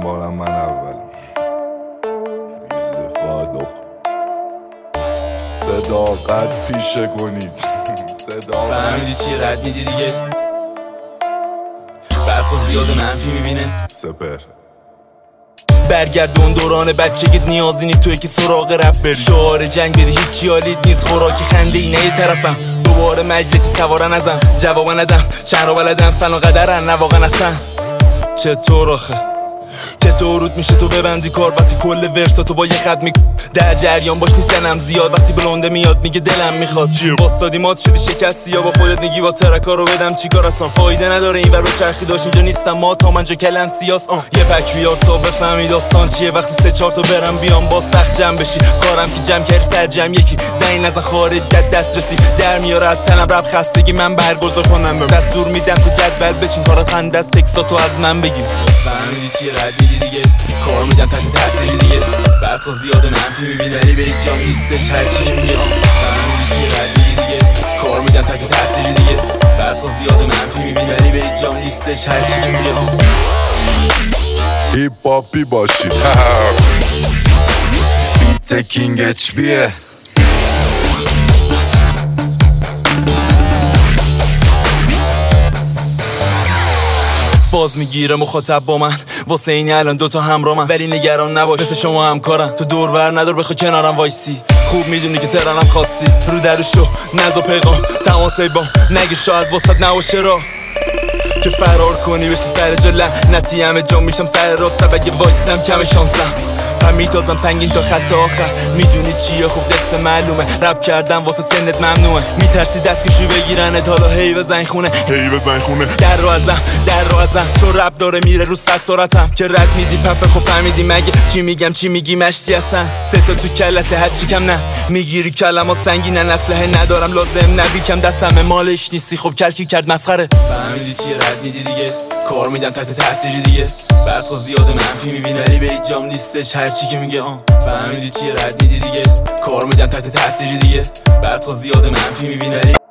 بارم من اولم استفاده صداقت پیشه کنید صداقت فهمیدی چی رد میدی دیگه برخو زیاد منفی میبینه سپر برگردون دوران بچگیت نیازی نیست توی که سراغ رپ بری شعار جنگ بدی هیچی حالیت نیست خوراکی خنده ای نه یه طرفم دوباره مجلسی سوارن ازم جواب ندم چند رو بلدم فلان قدرن نه واقعا اصلا چطور آخه چطور رود میشه تو ببندی کار وقتی کل ورساتو با یه خط در جریان باش نیستنم زیاد وقتی بلونده میاد میگه دلم میخواد باستادی مات شدی شکستی یا با خودت میگی با ترکا رو بدم چیکار اصلا فایده نداره این ور به چرخی داشت اینجا نیستم ما تا منجا کلن سیاس یه پک بیار تا بفهمی داستان چیه وقتی 3-4 تا برم بیام با سخت جمع بشی کارم که جمع کرد سر جمع یکی زنگ نزن خارج جد دسترسی در میاره از تنم رب خستگی من برگزار کنم دستور میدم تو جدول بچین کارات خنده است تکستاتو از من بگیر فهمیدی چیه رد میدی دیگه کار میدم تحت تاثیری دیگه برخو زیاد منفی میبینی ولی به هیچ جام نیستش هرچی که میگه فهمیدی چیه رد میدی دیگه کار میدم تحت تاثیری دیگه برخو زیاد منفی میبینی ولی به هیچ جام نیستش هرچی که میگه هیپ هاپی باشید بیت کینگ اچ بیه فاز میگیره مخاطب با من واسه این الان دوتا همراه من ولی نگران نباش مثل شما همکارم تو دور ور ندار بخوا کنارم وایسی خوب میدونی که ترانم خواستی رو درو شو نزا پیغام تماسه بام نگه شاید واسط نباشه را که فرار کنی بشی سر جا لعنتی همه جا میشم سر راست اگه وایسم کم شانسم هم میتازم سنگین تا خط آخر میدونی چیه خوب دست معلومه رپ کردم واسه سنت ممنوعه میترسی دستکشی بگیرنت حالا هی بزن خونه در رو ازم چون رپ داره میره رو 100 سرعتم که رد میدی پپه خب فهمیدی مگه چی میگم چی میگی مشتی هستن 3 تا تو کلت هتری کم نه میگیری کلمات سنگینن اسلحه ندارم لازم نبی کم دستم مالش نیستی خب کلکی کرد مسخره فهمیدی چی رد میدی دیگه کار میدم تحت تاثیری دیگه برخو زیاد منفی میبینی ولی به هیچ جام نیستش هرچی که میگه فهمیدی چی رد میدی دیگه کار میدم تحت تاثیری دیگه برخو زیاد منفی میبینی